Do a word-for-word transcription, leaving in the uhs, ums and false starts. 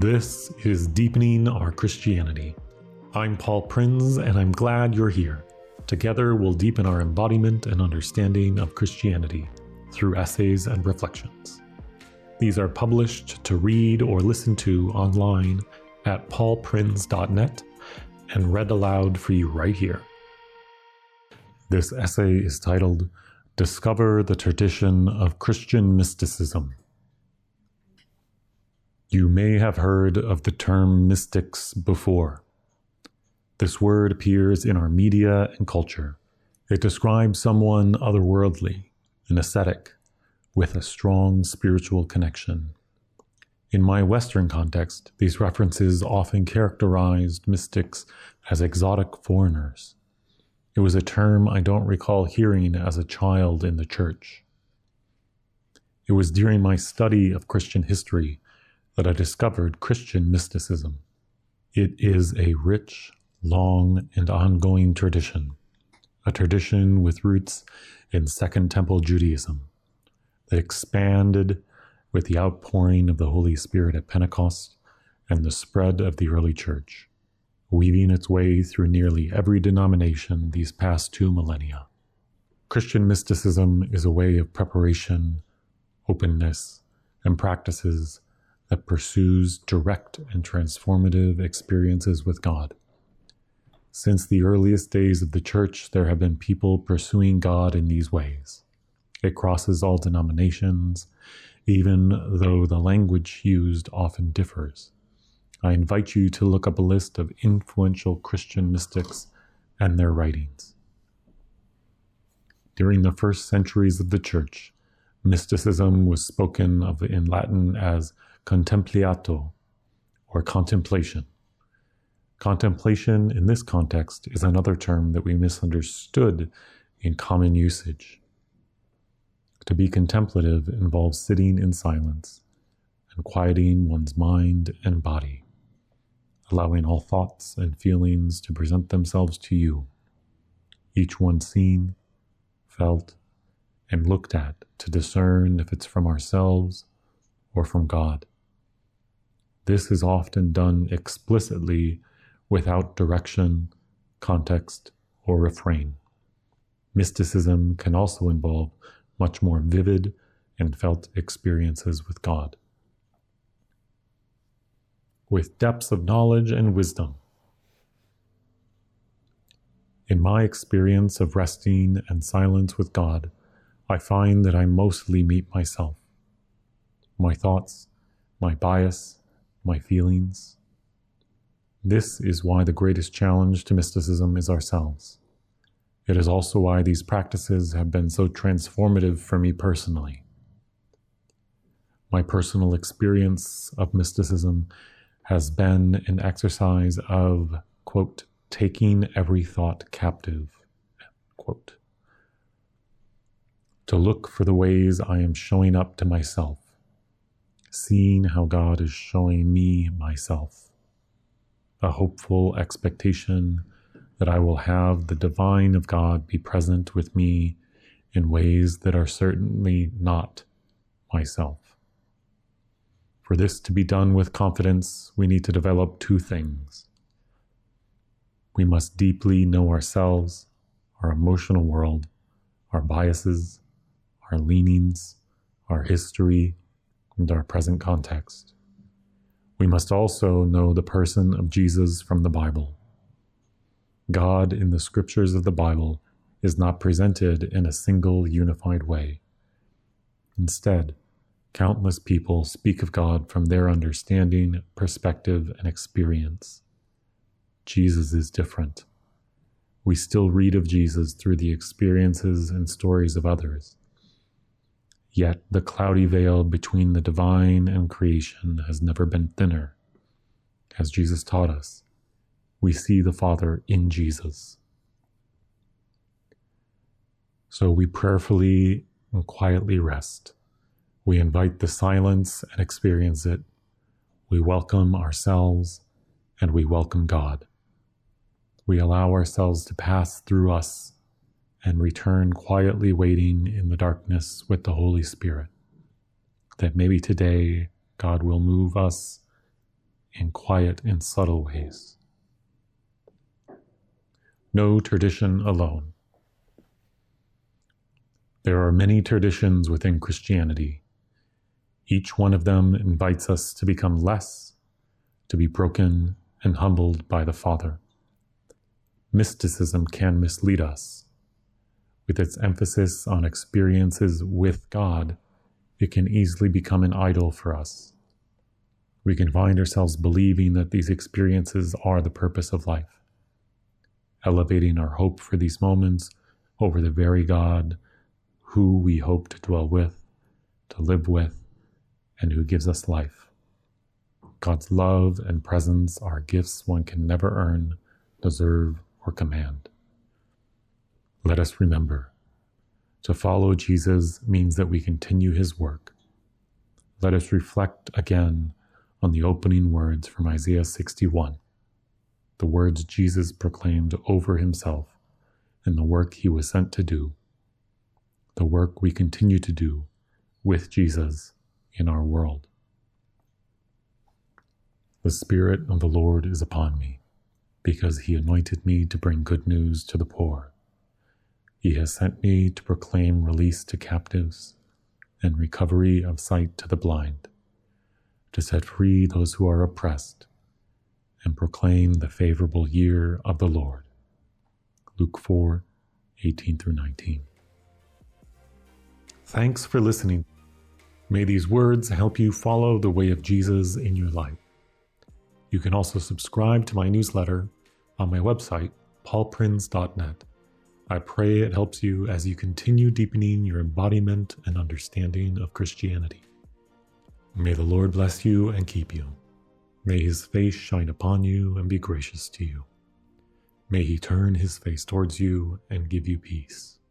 This is Deepening Our Christianity. I'm Paul Prinz, and I'm glad you're here. Together, we'll deepen our embodiment and understanding of Christianity through essays and reflections. These are published to read or listen to online at paul prinz dot net and read aloud for you right here. This essay is titled, Discover the Tradition of Christian Mysticism. You may have heard of the term mystics before. This word appears in our media and culture. It describes someone otherworldly, an ascetic, with a strong spiritual connection. In my Western context, these references often characterized mystics as exotic foreigners. It was a term I don't recall hearing as a child in the church. It was during my study of Christian history that I discovered Christian mysticism. It is a rich, long, and ongoing tradition, a tradition with roots in Second Temple Judaism that expanded with the outpouring of the Holy Spirit at Pentecost and the spread of the early church, weaving its way through nearly every denomination these past two millennia. Christian mysticism is a way of preparation, openness, and practices that pursues direct and transformative experiences with God. Since the earliest days of the church, there have been people pursuing God in these ways. It crosses all denominations, even though the language used often differs. I invite you to look up a list of influential Christian mystics and their writings. During the first centuries of the church, mysticism was spoken of in Latin as contempliato, or contemplation. Contemplation in this context is another term that we misunderstood in common usage. To be contemplative involves sitting in silence and quieting one's mind and body, allowing all thoughts and feelings to present themselves to you, each one seen, felt, and looked at to discern if it's from ourselves or from God. This is often done explicitly without direction, context, or refrain. Mysticism can also involve much more vivid and felt experiences with God. With depths of knowledge and wisdom. In my experience of resting and silence with God, I find that I mostly meet myself, my thoughts, my bias, my feelings. This is why the greatest challenge to mysticism is ourselves. It is also why these practices have been so transformative for me personally. My personal experience of mysticism has been an exercise of, quote, taking every thought captive, quote, to look for the ways I am showing up to myself, seeing how God is showing me myself, a hopeful expectation that I will have the divine of God be present with me in ways that are certainly not myself. For this to be done with confidence, we need to develop two things. We must deeply know ourselves, our emotional world, our biases, our leanings, our history, and our present context. We must also know the person of Jesus from the Bible. God in the scriptures of the Bible is not presented in a single unified way. Instead, countless people speak of God from their understanding, perspective, and experience. Jesus is different. We still read of Jesus through the experiences and stories of others. Yet the cloudy veil between the divine and creation has never been thinner. As Jesus taught us, we see the Father in Jesus. So we prayerfully and quietly rest. We invite the silence and experience it. We welcome ourselves and we welcome God. We allow ourselves to pass through us and return quietly waiting in the darkness with the Holy Spirit, that maybe today God will move us in quiet and subtle ways. No tradition alone. There are many traditions within Christianity. Each one of them invites us to become less, to be broken and humbled by the Father. Mysticism can mislead us. With its emphasis on experiences with God, it can easily become an idol for us. We can find ourselves believing that these experiences are the purpose of life, elevating our hope for these moments over the very God who we hope to dwell with, to live with, and who gives us life. God's love and presence are gifts one can never earn, deserve, or command. Let us remember, to follow Jesus means that we continue his work. Let us reflect again on the opening words from Isaiah sixty-one, the words Jesus proclaimed over himself and the work he was sent to do, the work we continue to do with Jesus in our world. The Spirit of the Lord is upon me, because he anointed me to bring good news to the poor. He has sent me to proclaim release to captives and recovery of sight to the blind, to set free those who are oppressed, and proclaim the favorable year of the Lord. Luke four, eighteen through nineteen. Thanks for listening. May these words help you follow the way of Jesus in your life. You can also subscribe to my newsletter on my website, paul prinz dot net. I pray it helps you as you continue deepening your embodiment and understanding of Christianity. May the Lord bless you and keep you. May his face shine upon you and be gracious to you. May he turn his face towards you and give you peace.